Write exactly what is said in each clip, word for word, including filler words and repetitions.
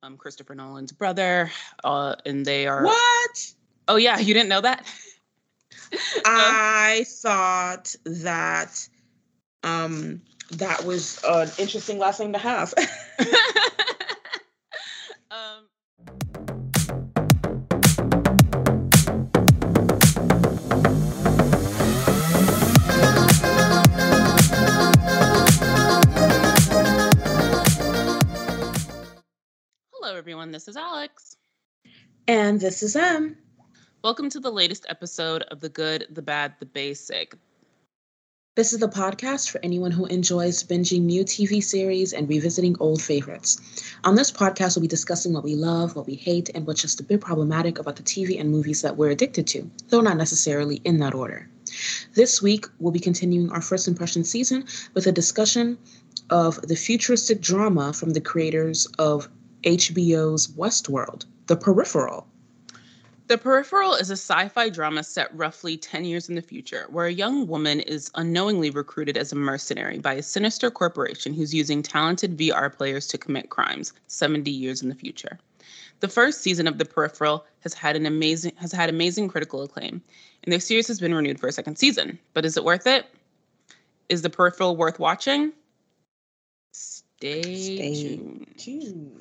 um, Christopher Nolan's brother, uh, and they are. What? Oh yeah, you didn't know that? I thought that um, that was an interesting last name to have. um. Hello, everyone. This is Alex. And this is Em. Welcome to the latest episode of The Good, the Bad, the Basic. This is the podcast for anyone who enjoys binging new T V series and revisiting old favorites. On this podcast, we'll be discussing what we love, what we hate, and what's just a bit problematic about the T V and movies that we're addicted to, though not necessarily in that order. This week, we'll be continuing our first impression season with a discussion of the futuristic drama from the creators of H B O's Westworld, The Peripheral. The Peripheral is a sci-fi drama set roughly ten years in the future, where a young woman is unknowingly recruited as a mercenary by a sinister corporation who's using talented V R players to commit crimes seventy years in the future. The first season of The Peripheral has had an amazing has had amazing critical acclaim, and the series has been renewed for a second season. But is it worth it? Is The Peripheral worth watching? Stay, Stay tuned. tuned.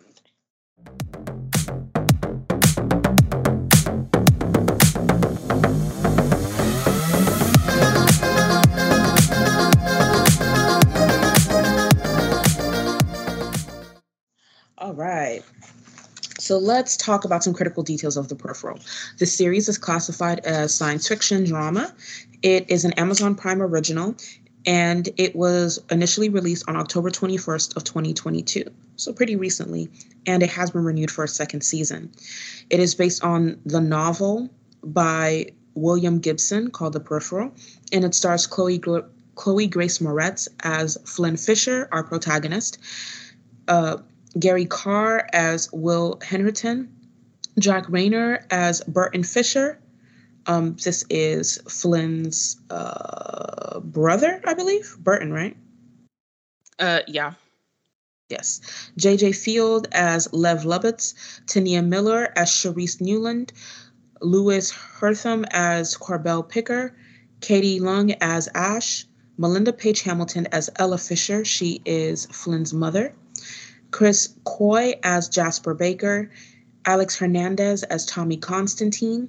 All right. So let's talk about some critical details of The Peripheral. The series is classified as science fiction drama. It is an Amazon Prime original, and it was initially released on October twenty-first of twenty twenty-two, so pretty recently, and it has been renewed for a second season. It is based on the novel by William Gibson called The Peripheral, and it stars Chloe, Chloe Grace Moretz as Flynn Fisher, our protagonist, uh, Gary Carr as Will Henderson, Jack Rayner as Burton Fisher. Um, this is Flynn's uh, brother, I believe. Burton, right? Uh, yeah. Yes. J J Field as Lev Lubitz, Tania Miller as Sharice Newland, Louis Hertham as Corbell Picker, Katie Lung as Ash, Melinda Page Hamilton as Ella Fisher. She is Flynn's mother. Chris Coy as Jasper Baker, Alex Hernandez as Tommy Constantine,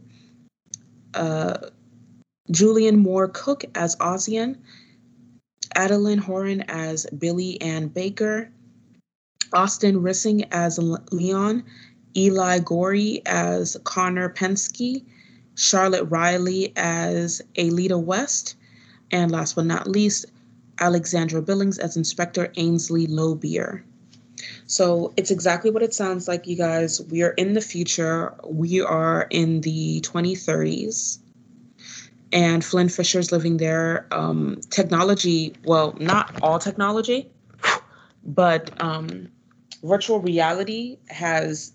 uh, Julian Moore Cook as Ozian, Adeline Horan as Billy Ann Baker, Austin Rissing as Leon, Eli Gorey as Connor Pensky, Charlotte Riley as Alita West, and last but not least, Alexandra Billings as Inspector Ainsley Lobier. So it's exactly what it sounds like, you guys. We are in the future. We are in the twenty thirties. And Flynn Fisher's living there. Um, technology, well, not all technology, but um, virtual reality has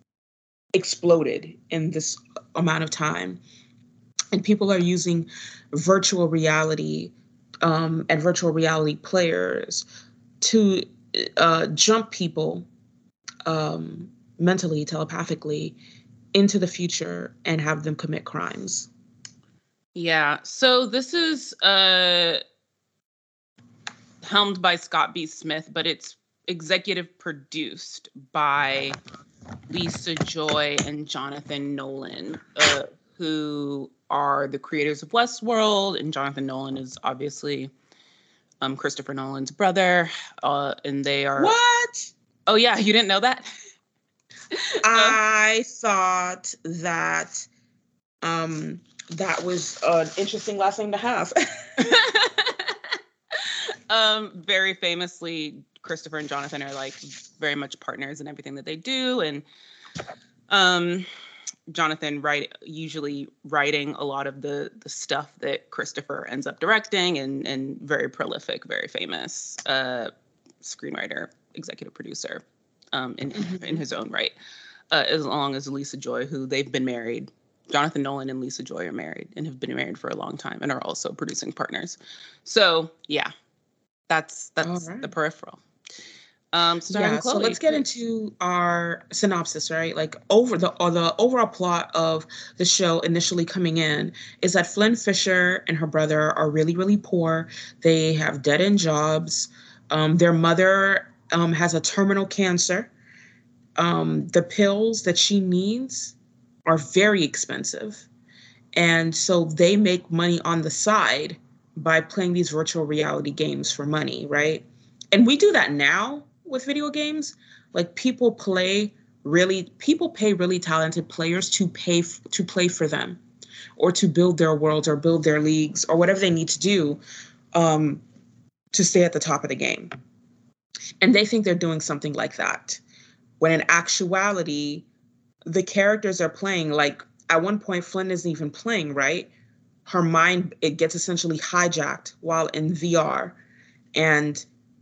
exploded in this amount of time. And people are using virtual reality um, and virtual reality players to Uh, jump people um, mentally, telepathically into the future and have them commit crimes. Yeah. So this is uh, helmed by Scott B. Smith, but it's executive produced by Lisa Joy and Jonathan Nolan, uh, who are the creators of Westworld. And Jonathan Nolan is obviously Um, Christopher Nolan's brother, uh, and they are. What? Oh yeah, you didn't know that? I thought that um, that was an interesting last name to have. um, very famously, Christopher and Jonathan are like very much partners in everything that they do, and um, Jonathan write usually writing a lot of the the stuff that Christopher ends up directing, and and very prolific, very famous uh, screenwriter, executive producer, um, in mm-hmm. in his own right. Uh, as long as Lisa Joy, who they've been married. Jonathan Nolan and Lisa Joy are married and have been married for a long time and are also producing partners. So yeah, that's that's right. The Peripheral. Um, starring Yeah, so Chloe. let's get into our synopsis, right? Like over the or the overall plot of the show initially coming in is that Flynn Fisher and her brother are really, really poor. They have dead-end jobs. Um, their mother um, has a terminal cancer. Um, the pills that she needs are very expensive. And so they make money on the side by playing these virtual reality games for money, right? And we do that now with video games. Like people play really people pay really talented players to pay f- to play for them or to build their worlds or build their leagues or whatever they need to do um, to stay at the top of the game. And they think they're doing something like that. When in actuality, the characters are playing like at one point Flynn isn't even playing, right? Her mind it gets essentially hijacked while in V R and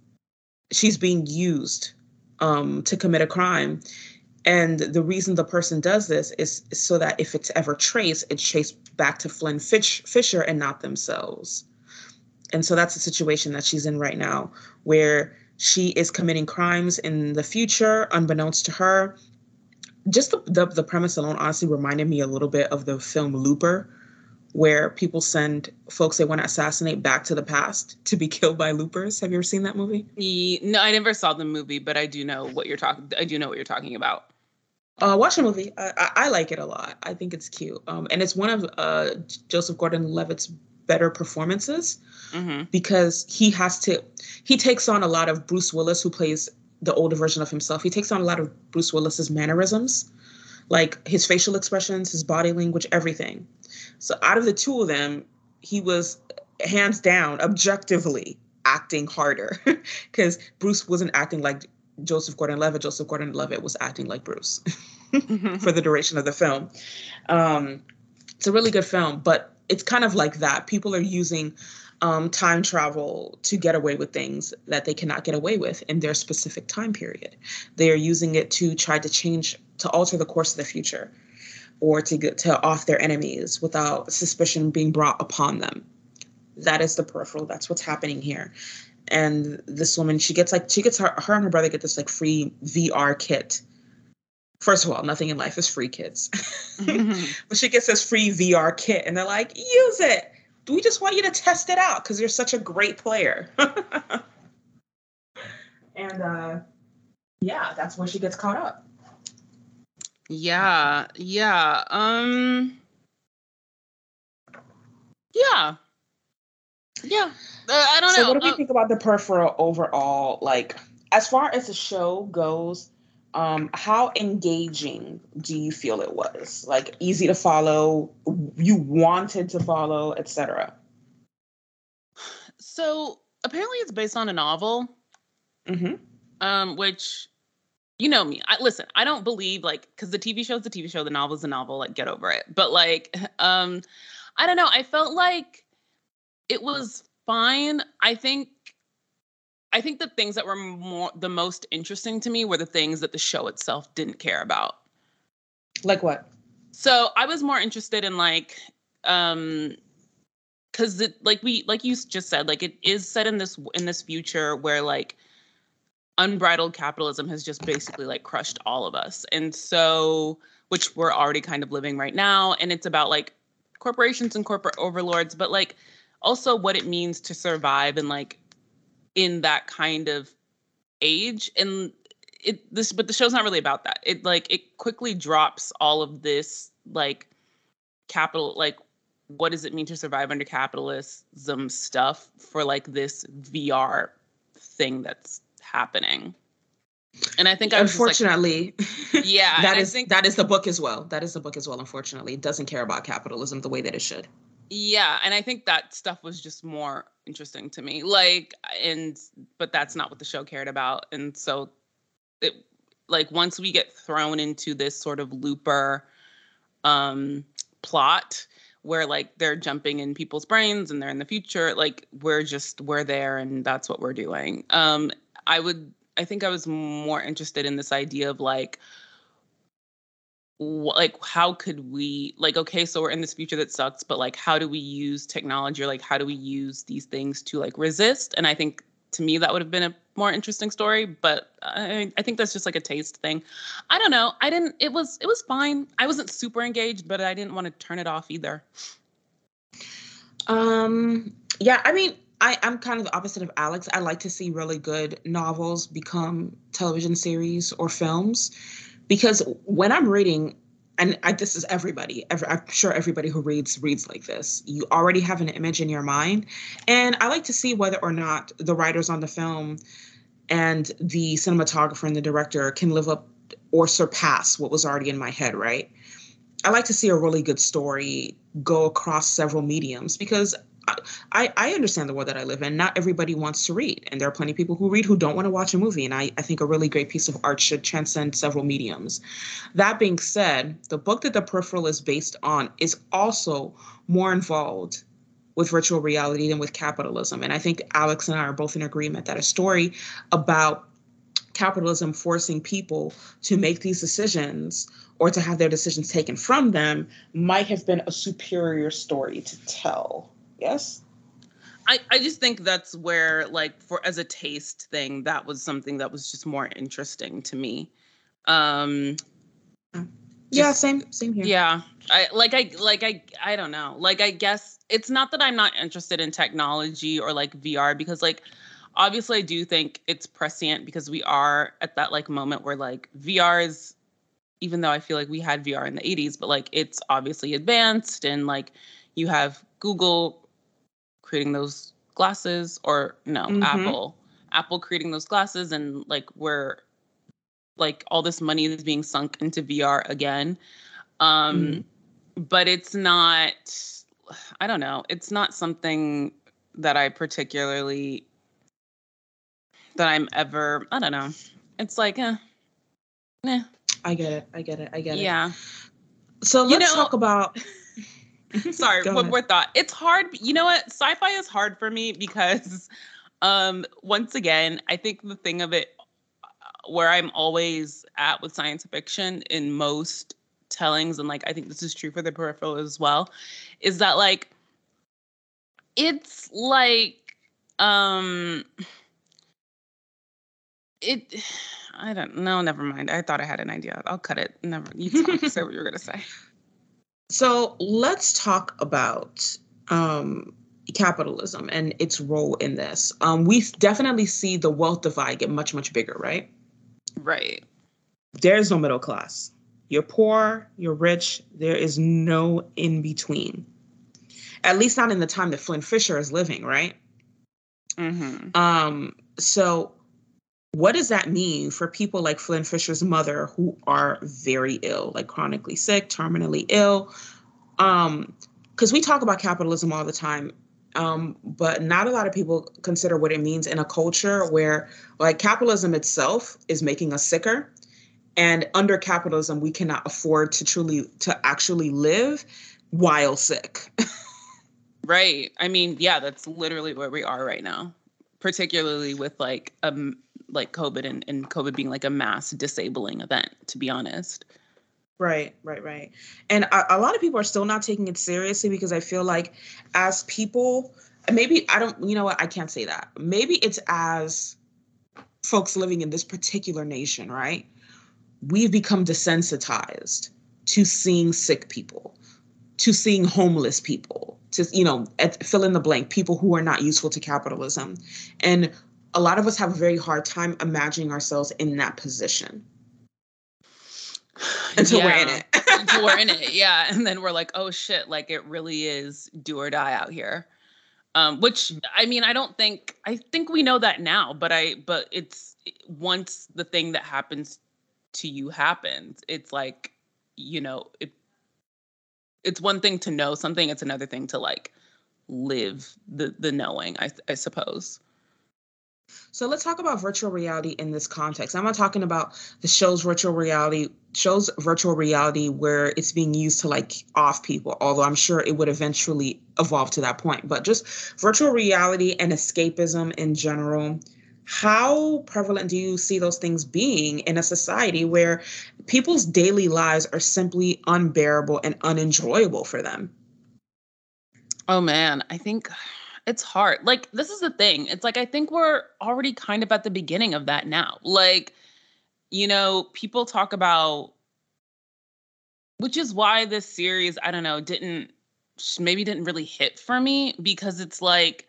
she's being used um, to commit a crime. And the reason the person does this is so that if it's ever traced, it's traced back to Flynn Fitch, Fisher and not themselves. And so that's the situation that she's in right now, where she is committing crimes in the future, unbeknownst to her. Just the, the, the premise alone honestly reminded me a little bit of the film Looper, where people send folks they want to assassinate back to the past to be killed by loopers. Have you ever seen that movie? No, I never saw the movie, but I do know what you're talking. I do know what you're talking about. Uh, watch the movie. I, I, I like it a lot. I think it's cute. Um, and it's one of uh, Joseph Gordon-Levitt's better performances mm-hmm. because he has to. He takes on a lot of Bruce Willis, who plays the older version of himself. He takes on a lot of Bruce Willis's mannerisms, like his facial expressions, his body language, everything. So out of the two of them, he was hands down, objectively acting harder because Bruce wasn't acting like Joseph Gordon-Levitt. Joseph Gordon-Levitt was acting like Bruce for the duration of the film. Um, it's a really good film, but it's kind of like that. People are using um, time travel to get away with things that they cannot get away with in their specific time period. They are using it to try to change, to alter the course of the future, or to get to off their enemies without suspicion being brought upon them. That is the peripheral. That's what's happening here. And this woman, she gets like, she gets her, her and her brother get this like free V R kit. First of all, nothing in life is free, kids. Mm-hmm. But she gets this free V R kit and they're like, use it. We just want you to test it out because you're such a great player. And uh, yeah, that's where she gets caught up. Yeah, yeah. Um, yeah. Yeah. Uh, I don't so know. So what do we uh, think about the peripheral overall? Like, as far as the show goes, um, how engaging do you feel it was? Like, easy to follow, you wanted to follow, et cetera? So apparently it's based on a novel, mm-hmm. um, which, you know me, I, listen, I don't believe like, because the T V show is the T V show, the novel is the novel, like get over it. But like, um, I don't know. I felt like it was fine. I think, I think the things that were more, the most interesting to me were the things that the show itself didn't care about. Like what? So I was more interested in like, um, because it like we like you just said, like it is set in this in this future where like unbridled capitalism has just basically like crushed all of us, and so which we're already kind of living right now, and it's about like corporations and corporate overlords, but like also what it means to survive and like in that kind of age. And it this but the show's not really about that. It like it quickly drops all of this like capital like what does it mean to survive under capitalism stuff for like this V R thing that's happening. And I think I was unfortunately like, yeah, that is think, that is the book as well. That is the book as well. Unfortunately, it doesn't care about capitalism the way that it should. Yeah, and I think that stuff was just more interesting to me. Like, and but that's not what the show cared about. And so it like once we get thrown into this sort of looper um plot where like they're jumping in people's brains and they're in the future, like we're just we're there and that's what we're doing. Um I would I think I was more interested in this idea of like wh- like how could we like okay, so we're in this future that sucks, but like how do we use technology or like how do we use these things to like resist? And I think to me, that would have been a more interesting story. But I, I think that's just like a taste thing. I don't know. I didn't. It was it was fine. I wasn't super engaged, but I didn't want to turn it off either. Um. Yeah. I mean, I I'm kind of the opposite of Alex. I like to see really good novels become television series or films, because when I'm reading. And I, this is everybody. Every, I'm sure everybody who reads reads like this. You already have an image in your mind. And I like to see whether or not the writers on the film and the cinematographer and the director can live up or surpass what was already in my head, right? I like to see a really good story go across several mediums, because I, I understand the world that I live in. Not everybody wants to read. And there are plenty of people who read who don't want to watch a movie. And I, I think a really great piece of art should transcend several mediums. That being said, the book that The Peripheral is based on is also more involved with virtual reality than with capitalism. And I think Alex and I are both in agreement that a story about capitalism forcing people to make these decisions or to have their decisions taken from them might have been a superior story to tell. Yes. I, I just think that's where, like, for as a taste thing, that was something that was just more interesting to me. Um, just, yeah, same, same here. Yeah, I like I like I I don't know. Like, I guess it's not that I'm not interested in technology or like V R, because like obviously I do think it's prescient, because we are at that like moment where like V R is, even though I feel like we had V R in the eighties, but like it's obviously advanced, and like you have Google creating those glasses, or no, mm-hmm. Apple, Apple creating those glasses, and like we're like all this money is being sunk into V R again. Um, mm-hmm. But it's not, I don't know, it's not something that I particularly, that I'm ever, I don't know. It's like, eh, eh. I get it. I get it. I get it. Yeah. So let's you know, talk about... Sorry, one more thought. It's hard. You know what? Sci-fi is hard for me because, um, once again, I think the thing of it, where I'm always at with science fiction in most tellings, and like I think this is true for The Peripheral as well, is that like it's like um it. I don't know. Never mind. I thought I had an idea. I'll cut it. Never. You talk. Say what you were gonna say. So let's talk about um, capitalism and its role in this. Um, we definitely see the wealth divide get much, much bigger, right? Right. There's no middle class. You're poor, you're rich. There is no in between. At least not in the time that Flint Fisher is living, right? Mm-hmm. Um, so what does that mean for people like Flint Fisher's mother, who are very ill, like chronically sick, terminally ill? Um, because we talk about capitalism all the time, um, but not a lot of people consider what it means in a culture where, like, capitalism itself is making us sicker. And under capitalism, we cannot afford to truly, to actually live while sick. Right. I mean, yeah, that's literally where we are right now, particularly with like um like COVID and, and COVID being like a mass disabling event, to be honest. Right, right, right. And a, a lot of people are still not taking it seriously, because I feel like as people, maybe I don't, you know what, I can't say that. Maybe it's as folks living in this particular nation, right? We've become desensitized to seeing sick people, to seeing homeless people, to, you know, fill in the blank, people who are not useful to capitalism. And a lot of us have a very hard time imagining ourselves in that position. Until yeah. we're in it. Until we're in it, yeah. And then we're like, oh shit, like it really is do or die out here. Um, which, I mean, I don't think, I think we know that now, but I, but it's, once the thing that happens to you happens, it's like, you know, it, it's one thing to know something, it's another thing to like live the, the knowing, I, I suppose. So let's talk about virtual reality in this context. I'm not talking about the show's virtual reality, shows virtual reality where it's being used to like off people, although I'm sure it would eventually evolve to that point. But just virtual reality and escapism in general, how prevalent do you see those things being in a society where people's daily lives are simply unbearable and unenjoyable for them? Oh man, I think It's hard. Like, this is the thing. It's like, I think we're already kind of at the beginning of that now. Like, you know, people talk about, which is why this series, I don't know, didn't, maybe didn't really hit for me, because it's like,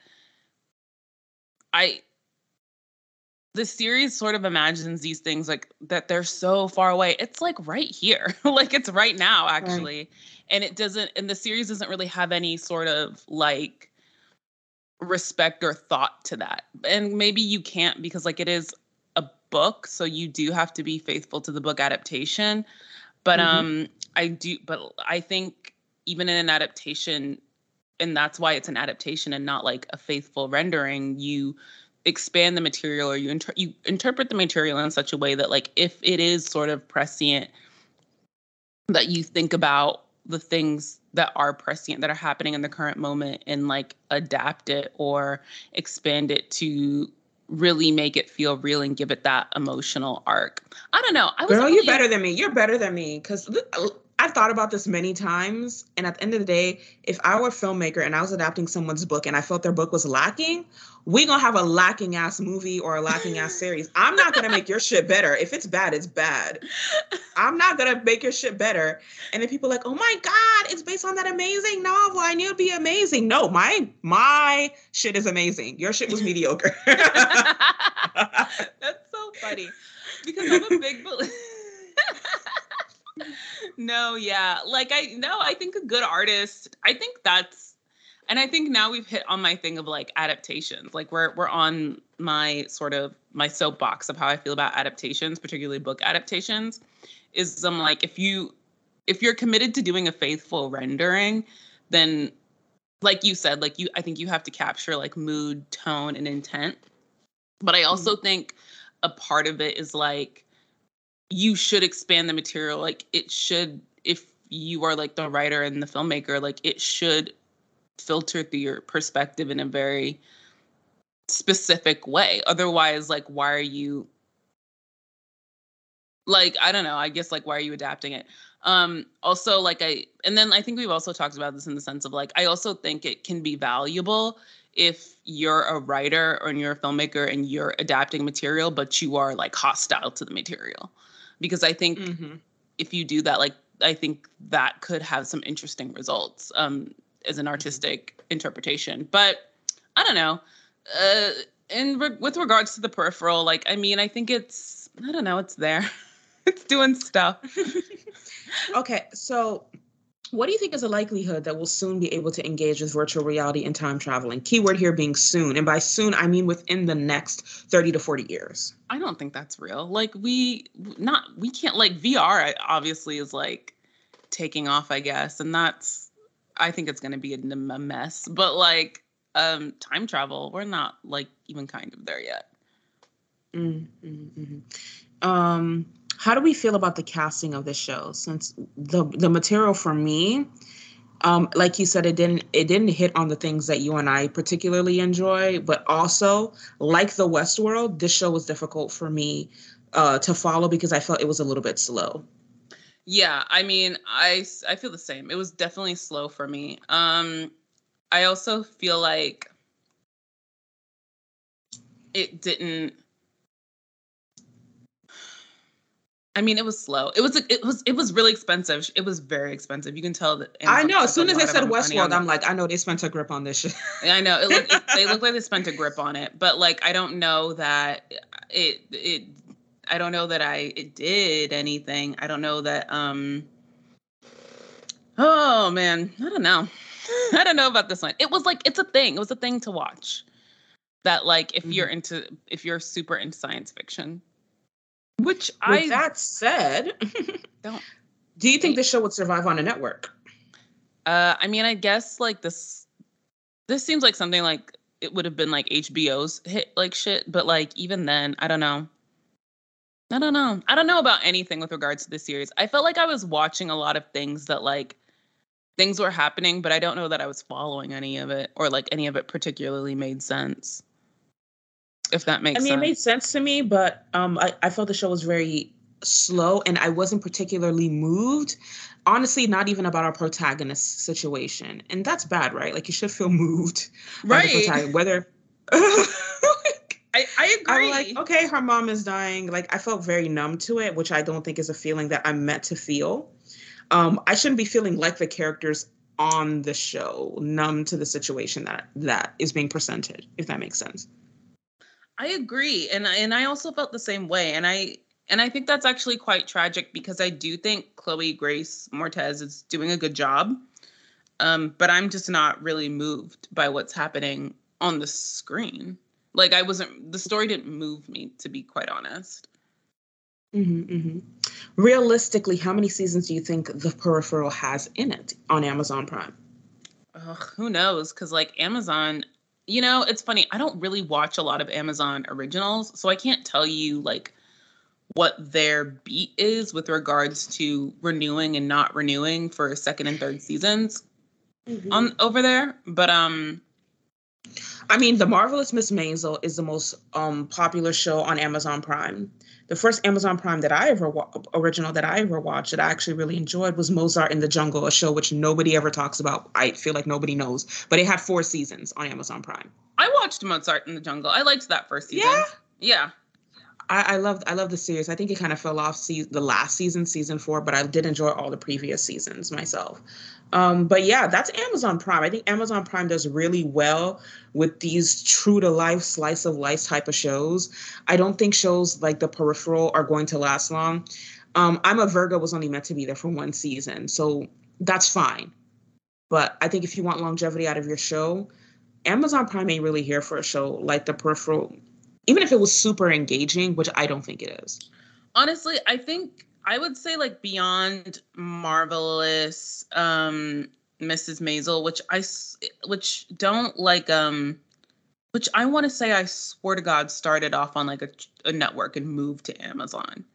I, the series sort of imagines these things like that they're so far away. It's like right here. Like, it's right now, actually. Right. And it doesn't, and the series doesn't really have any sort of like respect or thought to that. And maybe you can't, because like it is a book, so you do have to be faithful to the book adaptation. But mm-hmm. um I do but I think even in an adaptation, and that's why it's an adaptation and not like a faithful rendering, you expand the material, or you inter- you interpret the material in such a way that like if it is sort of prescient, that you think about the things that are prescient, that are happening in the current moment, and like adapt it or expand it to really make it feel real and give it that emotional arc. I don't know. I was Girl, really you're better than me. You're better than me. Because I've thought about this many times. And at the end of the day, if I were a filmmaker and I was adapting someone's book and I felt their book was lacking, we gonna have a lacking ass movie or a lacking ass series. I'm not gonna make your shit better. If it's bad, it's bad. I'm not gonna make your shit better. And then people are like, oh my God, it's based on that amazing novel. I knew it'd be amazing. No, my my shit is amazing. Your shit was mediocre. That's so funny. Because I'm a big believer. No, yeah. Like I no, I think a good artist, I think that's, and I think now we've hit on my thing of like adaptations. Like we're we're on my sort of my soapbox of how I feel about adaptations, particularly book adaptations, is I'm like, if you if you're committed to doing a faithful rendering, then like you said, like you I think you have to capture like mood, tone, and intent. But I also mm-hmm. think a part of it is like, you should expand the material. Like it should, if you are like the writer and the filmmaker, like it should filter through your perspective in a very specific way. Otherwise, like, why are you like, I don't know, I guess like, why are you adapting it? Um, also like I, and then I think we've also talked about this in the sense of like, I also think it can be valuable if you're a writer or you're a filmmaker and you're adapting material, but you are like hostile to the material. Because I think mm-hmm. if you do that, like, I think that could have some interesting results um, as an artistic mm-hmm. interpretation. But I don't know. Uh, and re- with regards to The Peripheral, like, I mean, I think it's, I don't know, it's there. It's doing stuff. Okay, so what do you think is a likelihood that we'll soon be able to engage with virtual reality and time traveling? Keyword here being soon. And by soon, I mean within the next thirty to forty years. I don't think that's real. Like we not, we can't like V R obviously is like taking off, I guess. And that's, I think it's going to be a, a mess, but like um, time travel, we're not like even kind of there yet. Mm-hmm, mm-hmm. Um, how do we feel about the casting of this show? Since the the material for me, um, like you said, it didn't it didn't hit on the things that you and I particularly enjoy, but also like the Westworld, this show was difficult for me uh, to follow because I felt it was a little bit slow. Yeah, I mean, I I feel the same. It was definitely slow for me. Um, I also feel like it didn't. I mean, it was slow. It was it was it was really expensive. It was very expensive. You can tell that. Amazon I know. As soon as they said Westworld, I'm like, I know they spent a grip on this shit. I know. It looked, it, they look like they spent a grip on it, but like, I don't know that it it. I don't know that I it did anything. I don't know that. Um. Oh man, I don't know. I don't know about this one. It was like it's a thing. It was a thing to watch. That like if mm-hmm. you're into if you're super into science fiction. Which With I that said, don't. Do you think this show would survive on a network? Uh, I mean, I guess like this. This seems like something like it would have been like H B O's hit like shit, but like even then, I don't know. I don't know. I don't know about anything with regards to this series. I felt like I was watching a lot of things that like things were happening, but I don't know that I was following any of it or like any of it particularly made sense. If that makes sense. I mean, sense. It made sense to me, but um, I, I felt the show was very slow and I wasn't particularly moved. Honestly, not even about our protagonist situation. And that's bad, right? Like you should feel moved by the Right. protagonist, whether I, I agree. I'm like, okay, her mom is dying. Like I felt very numb to it, which I don't think is a feeling that I'm meant to feel. Um, I shouldn't be feeling like the characters on the show, numb to the situation that that is being presented, if that makes sense. I agree. And I- and I also felt the same way. And I and I think that's actually quite tragic because I do think Chloe Grace Moretz is doing a good job. Um, but I'm just not really moved by what's happening on the screen. Like I wasn't, the story didn't move me, to be quite honest. Mm-hmm, mm-hmm. Realistically, how many seasons do you think The Peripheral has in it on Amazon Prime? Ugh, who knows? Because like Amazon, you know, it's funny. I don't really watch a lot of Amazon originals, so I can't tell you like what their beat is with regards to renewing and not renewing for second and third seasons mm-hmm. on over there. But um. I mean, The Marvelous Miss Maisel is the most um, popular show on Amazon Prime. The first Amazon Prime that I ever wa- original that I ever watched that I actually really enjoyed was Mozart in the Jungle, a show which nobody ever talks about. I feel like nobody knows, but it had four seasons on Amazon Prime. I watched Mozart in the Jungle. I liked that first season. Yeah, yeah. I, I loved I loved the series. I think it kind of fell off se- the last season, season four, but I did enjoy all the previous seasons myself. Um, but yeah, that's Amazon Prime. I think Amazon Prime does really well with these true to life, slice of life type of shows. I don't think shows like The Peripheral are going to last long. Um, I'm a Virgo was only meant to be there for one season, so that's fine. But I think if you want longevity out of your show, Amazon Prime ain't really here for a show like The Peripheral, even if it was super engaging, which I don't think it is. Honestly, I think I would say like beyond Marvelous um, Missus Maisel, which I which don't like um which I want to say I swear to God started off on like a, a network and moved to Amazon.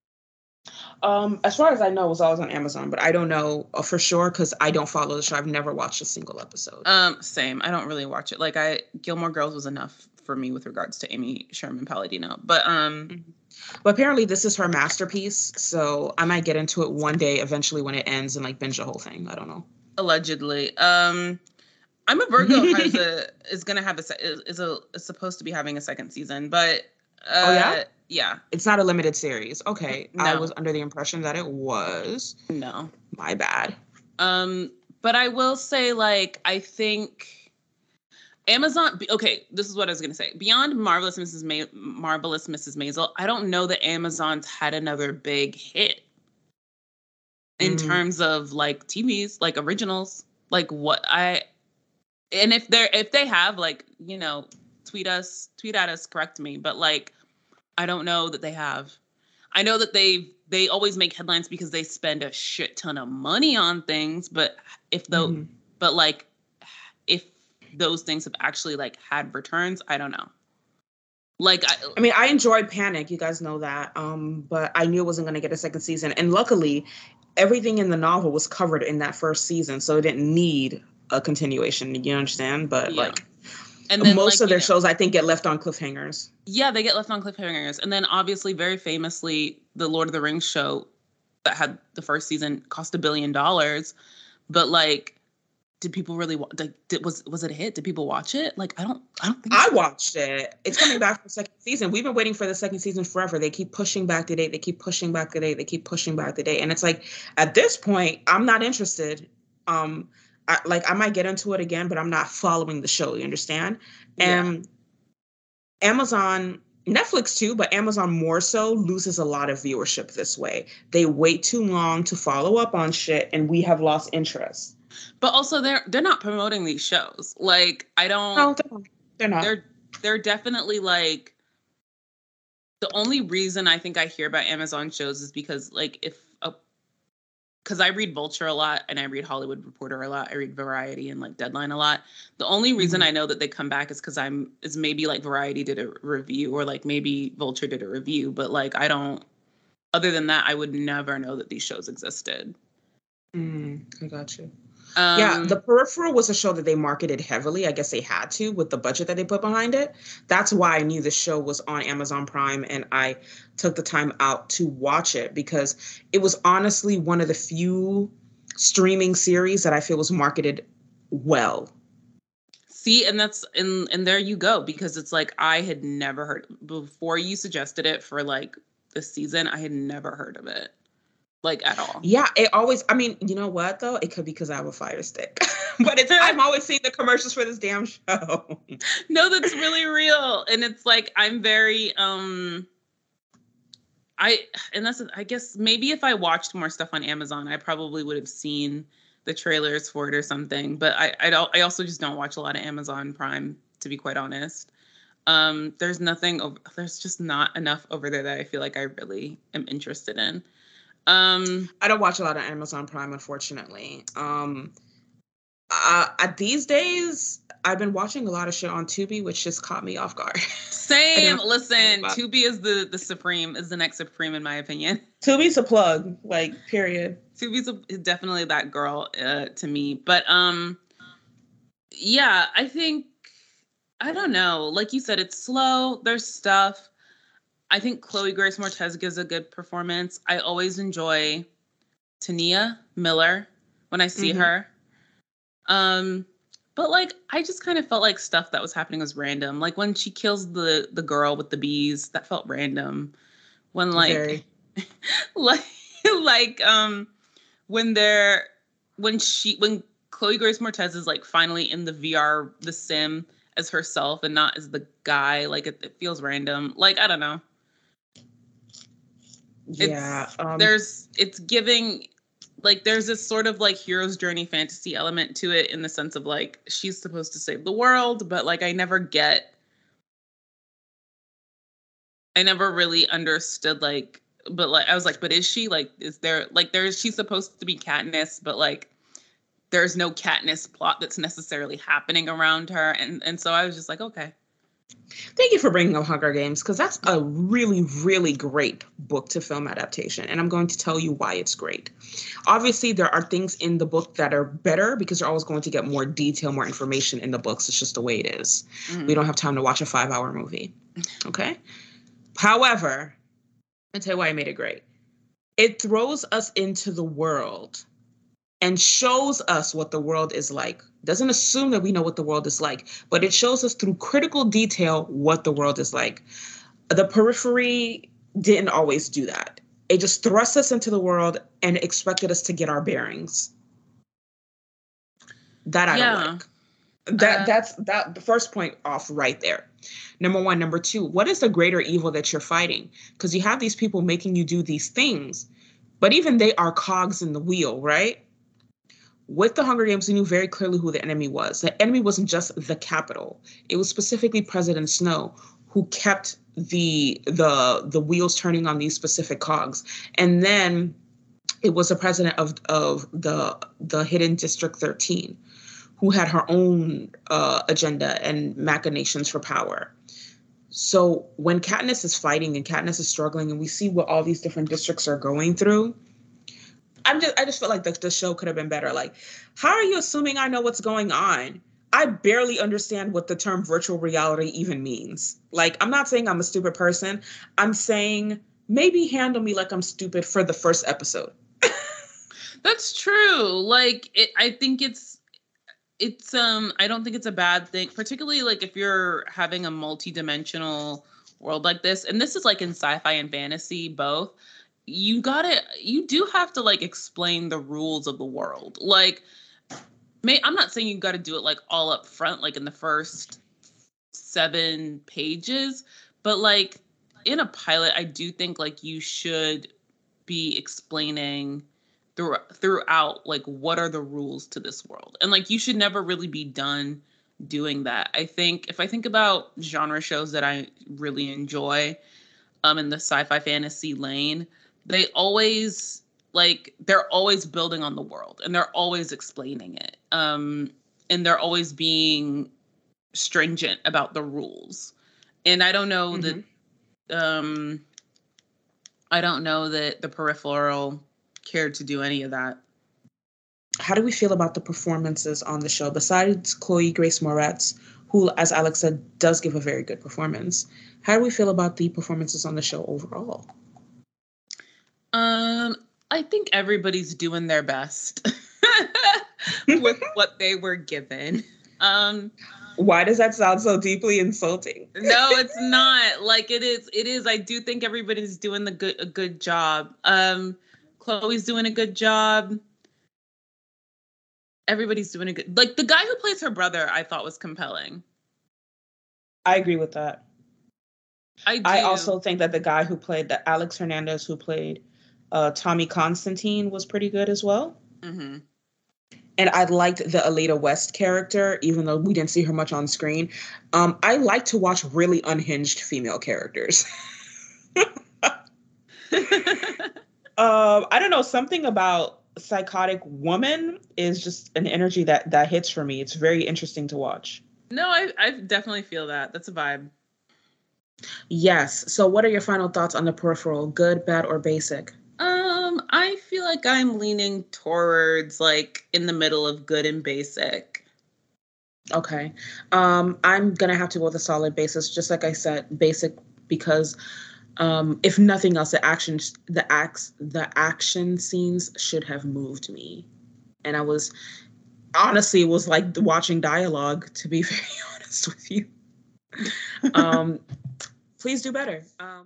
Um, as far as I know, it was always on Amazon, but I don't know for sure because I don't follow the show. I've never watched a single episode. Um, same. I don't really watch it. Like I Gilmore Girls was enough for me with regards to Amy Sherman Palladino. But um mm-hmm. But apparently this is her masterpiece, so I might get into it one day eventually when it ends and like binge the whole thing. I don't know. Allegedly. Um I'm a Virgo has a is gonna have a is, is a is supposed to be having a second season, but uh, oh yeah, yeah, it's not a limited series. Okay, no. I was under the impression that it was. No, my bad. Um, but I will say, like, I think Amazon. Okay, this is what I was gonna say. Beyond Marvelous Missus Ma- Marvelous Missus Maisel, I don't know that Amazon's had another big hit in mm. terms of like T Vs, like originals, like what I. And if they're if they have, like, you know, tweet us, tweet at us, correct me. But like, I don't know that they have. I know that they they always make headlines because they spend a shit ton of money on things. But if though, mm-hmm. but like, if those things have actually like had returns, I don't know. Like, I, I mean, I enjoyed Panic. You guys know that. Um, but I knew it wasn't going to get a second season. And luckily, everything in the novel was covered in that first season, so it didn't need a continuation. You understand? But yeah. like, and then, most like, of their know, shows, I think, get left on cliffhangers. Yeah, they get left on cliffhangers. And then obviously, very famously, the Lord of the Rings show that had the first season cost a billion dollars. But like, did people really watch? Like, did, was was it a hit? Did people watch it? Like, I don't, I don't think I so. watched it. It's coming back for the second season. We've been waiting for the second season forever. They keep pushing back the date. They keep pushing back the date. They keep pushing back the date. And it's like, at this point, I'm not interested. Um, I, like, I might get into it again, but I'm not following the show. You understand? And yeah. Amazon, Netflix too, but Amazon more so loses a lot of viewership this way. They wait too long to follow up on shit, and we have lost interest. But also, they're they're not promoting these shows. Like, I don't. No, they're not. They're they're definitely like. The only reason I think I hear about Amazon shows is because, like, if a, because I read Vulture a lot and I read Hollywood Reporter a lot. I read Variety and like Deadline a lot. The only reason mm-hmm. I know that they come back is because I'm is maybe like Variety did a review or like maybe Vulture did a review. But like, I don't. Other than that, I would never know that these shows existed. Mm, I got you. Yeah, The Um, Peripheral was a show that they marketed heavily. I guess they had to with the budget that they put behind it. That's why I knew the show was on Amazon Prime and I took the time out to watch it because it was honestly one of the few streaming series that I feel was marketed well. See, and that's and and there you go, because it's like I had never heard before you suggested it for like this season. I had never heard of it, like at all. Yeah, it always, I mean, you know what though? It could be because I have a Fire Stick. But it's I'm always seeing the commercials for this damn show. No, that's really real. And it's like I'm very um I and that's I guess maybe if I watched more stuff on Amazon, I probably would have seen the trailers for it or something. But I I don't I also just don't watch a lot of Amazon Prime, to be quite honest. Um, there's nothing over, there's just not enough over there that I feel like I really am interested in. Um, I don't watch a lot of Amazon Prime, unfortunately. Um, uh, at these days, I've been watching a lot of shit on Tubi, which just caught me off guard. Same. Listen, Tubi is the the supreme, is the next supreme in my opinion. Tubi's a plug, like period. Tubi's a, definitely that girl uh, to me. But um, yeah, I think I don't know. Like you said, it's slow. There's stuff. I think Chloe Grace Moretz gives a good performance. I always enjoy Tania Miller when I see mm-hmm. her. Um, but like I just kind of felt like stuff that was happening was random. Like when she kills the the girl with the bees, that felt random. When like like like um when they're when she when Chloe Grace Moretz is like finally in the V R, the sim as herself and not as the guy, like it, it feels random. Like I don't know. Yeah, it's, um, there's it's giving like there's this sort of like hero's journey fantasy element to it in the sense of like she's supposed to save the world, but like I never get I never really understood like but like I was like, but is she like is there like there's she's supposed to be Katniss, but like there's no Katniss plot that's necessarily happening around her, and and so I was just like, okay. Thank you for bringing up Hunger Games, because that's a really, really great book to film adaptation. And I'm going to tell you why it's great. Obviously, there are things in the book that are better because you're always going to get more detail, more information in the books. It's just the way it is. Mm-hmm. We don't have time to watch a five hour movie. Okay. However, I'll tell you why I made it great. It throws us into the world and shows us what the world is like. Doesn't assume that we know what the world is like, but it shows us through critical detail what the world is like. The Periphery didn't always do that. It just thrust us into the world and expected us to get our bearings. That I yeah. don't like. That uh, that's that the first point off right there. Number one. Number two, what is the greater evil that you're fighting? Because you have these people making you do these things, but even they are cogs in the wheel, right? With the Hunger Games, we knew very clearly who the enemy was. The enemy wasn't just the Capitol. It was specifically President Snow, who kept the the the wheels turning on these specific cogs. And then it was the president of of the the hidden District thirteen, who had her own uh, agenda and machinations for power. So when Katniss is fighting and Katniss is struggling, and we see what all these different districts are going through, I'm just, I just felt like the, the show could have been better. Like, how are you assuming I know what's going on? I barely understand what the term virtual reality even means. Like, I'm not saying I'm a stupid person. I'm saying maybe handle me like I'm stupid for the first episode. That's true. Like, it, I think it's, it's, um, I don't think it's a bad thing, particularly like if you're having a multi-dimensional world like this. And this is like in sci-fi and fantasy, both. You gotta, you do have to like explain the rules of the world. Like, may, I'm not saying you got to do it like all up front, like in the first seven pages, but like in a pilot, I do think like you should be explaining through, throughout, like what are the rules to this world, and like you should never really be done doing that. I think if I think about genre shows that I really enjoy, um, in the sci-fi fantasy lane, they always like they're always building on the world and they're always explaining it. Um, and they're always being stringent about the rules. And I don't know mm-hmm. that um, I don't know that the Peripheral cared to do any of that. how do we feel about the performances on the show? Besides Chloe Grace Moretz, who, as Alex said, does give a very good performance. How do we feel about the performances on the show overall? Um, I think everybody's doing their best with what they were given. Um, Why does that sound so deeply insulting? No, it's not. Like it is. It is. I do think everybody's doing the good a good job. Um, Chloe's doing a good job. Everybody's doing a good. Like the guy who plays her brother, I thought was compelling. I agree with that. I do. I also think that the guy who played the Alex Hernandez, who played uh, Tommy Constantine, was pretty good as well. Mm-hmm. And I liked the Alita West character, even though we didn't see her much on screen. Um, I like to watch really unhinged female characters. um, I don't know, something about Psychotic Woman is just an energy that that hits for me. It's very interesting to watch. No, I I definitely feel that. That's a vibe. Yes. So what are your final thoughts on The Peripheral? Good, bad, or basic? Um, I feel like I'm leaning towards like in the middle of good and basic. Okay. Um, I'm gonna have to go with a solid basis, just like I said, basic, because um, if nothing else, the action, the acts, the action scenes should have moved me, and I was honestly, it was like watching dialogue. To be very honest with you, um, please do better. Um,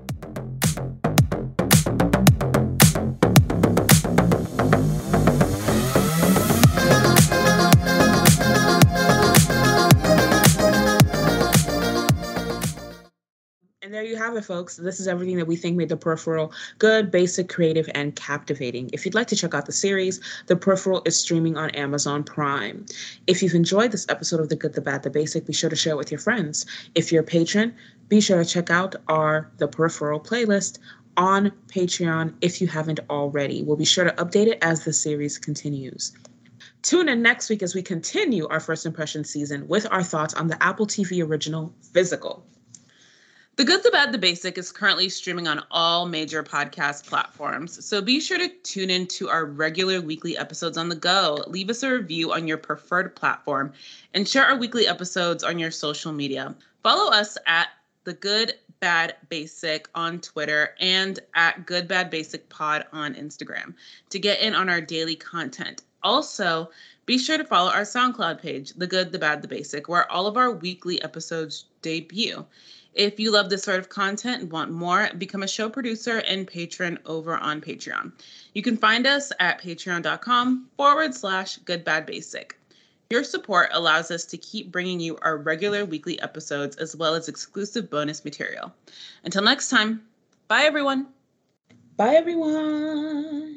And there you have it, folks. This is everything that we think made The Peripheral good, basic, creative, and captivating. If you'd like to check out the series, The Peripheral is streaming on Amazon Prime. If you've enjoyed this episode of The Good, the Bad, the Basic, be sure to share it with your friends. If you're a patron, be sure to check out our The Peripheral playlist on Patreon if you haven't already. We'll be sure to update it as the series continues. Tune in next week as we continue our First Impression season with our thoughts on the Apple T V original Physical. The Good, the Bad, the Basic is currently streaming on all major podcast platforms, so be sure to tune in to our regular weekly episodes on the go. Leave us a review on your preferred platform and share our weekly episodes on your social media. Follow us at The Good, Bad, Basic on Twitter and at Good, Bad, Basic Pod on Instagram to get in on our daily content. Also, be sure to follow our SoundCloud page, The Good, the Bad, the Basic, where all of our weekly episodes debut. If you love this sort of content and want more, become a show producer and patron over on Patreon. You can find us at patreon.com forward slash good, bad, basic. Your support allows us to keep bringing you our regular weekly episodes as well as exclusive bonus material. Until next time, bye everyone. Bye everyone.